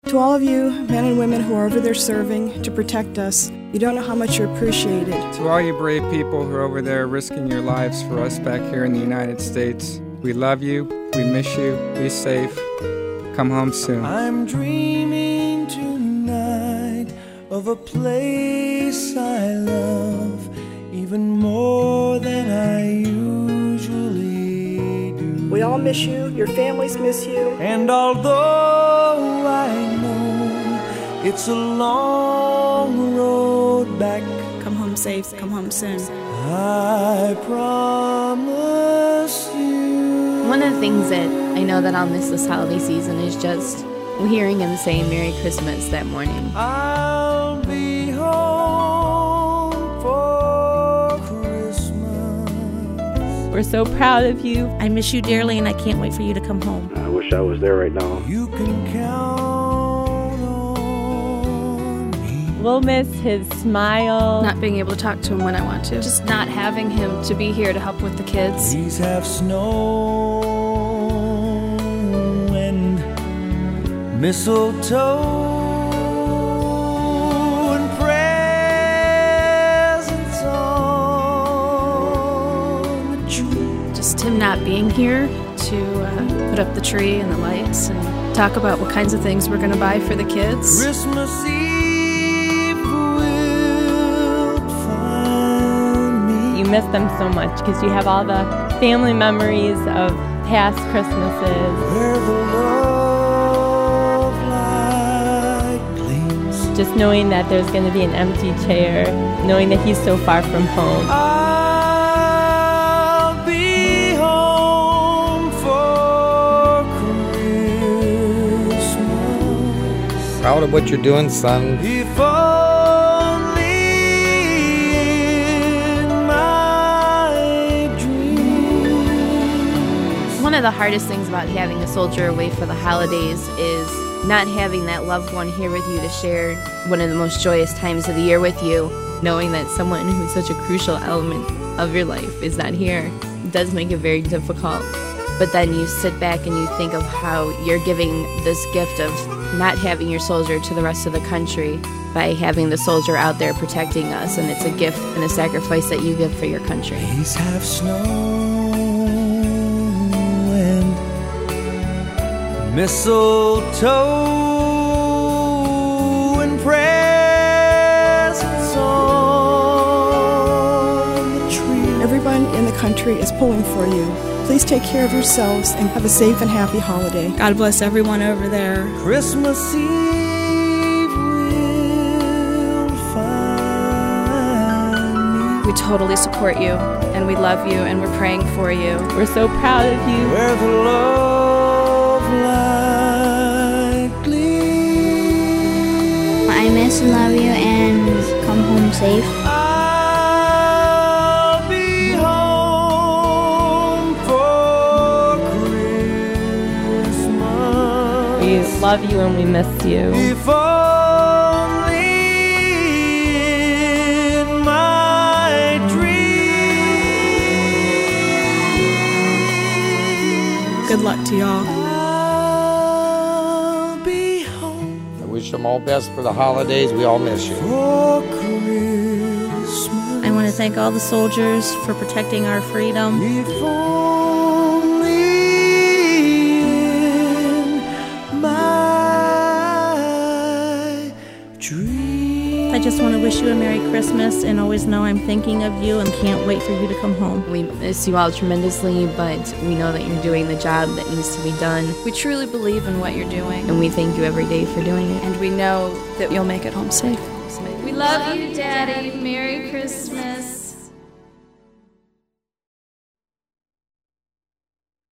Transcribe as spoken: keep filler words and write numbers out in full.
To all of you, men and women who are over there serving to protect us, you don't know how much you're appreciated. To all you brave people who are over there risking your lives for us back here in the United States, we love you, we miss you, be safe, come home soon. I'm dreaming tonight of a place I love, even more than I usually do. We all miss you, your families miss you. And although I know it's a long road back, come home safe, come home soon. I promise you. One of the things that I know that I'll miss this holiday season is just hearing him say Merry Christmas that morning. I'll be home for Christmas. We're so proud of you. I miss you dearly, and I can't wait for you to come home. I wish I was there right now. You can count on me. We'll miss his smile. Not being able to talk to him when I want to. Just not having him to be here to help with the kids. Please have snow and mistletoe and presents on the tree. Just him not being here to uh, put up the tree and the lights and talk about what kinds of things we're going to buy for the kids. Christmas Eve will find me. You miss them so much because you have all the family memories of past Christmases. Where the love light gleams. Just knowing that there's going to be an empty chair, knowing that he's so far from home. I'll be home for Christmas. Proud of what you're doing, son. If only in my dreams. One of the hardest things about having a soldier away for the holidays is not having that loved one here with you to share one of the most joyous times of the year with you. Knowing that someone who's such a crucial element of your life is not here does make it very difficult. But then you sit back and you think of how you're giving this gift of not having your soldier to the rest of the country by having the soldier out there protecting us, and it's a gift and a sacrifice that you give for your country. Please have snow and mistletoe and presents on the tree. Everyone in the country is pulling for you. Please take care of yourselves and have a safe and happy holiday. God bless everyone over there. Christmas Eve will find me. We totally support you, and we love you, and we're praying for you. We're so proud of you. Where the love light gleams. I miss and love you, and come home safe. I'll be home for Christmas. We love you and we miss you. If only in my dreams. Good luck to y'all. I'll be home I wish them all best for the holidays. We all miss you. for Christmas. I want to thank all the soldiers for protecting our freedom. If only in my dreams. I just want to wish you a Merry Christmas and always know I'm thinking of you and can't wait for you to come home. We miss you all tremendously, but we know that you're doing the job that needs to be done, We truly believe in what you're doing, and we thank you every day for doing it. and we know that you'll make it home safe. We love you, Daddy. Merry Christmas.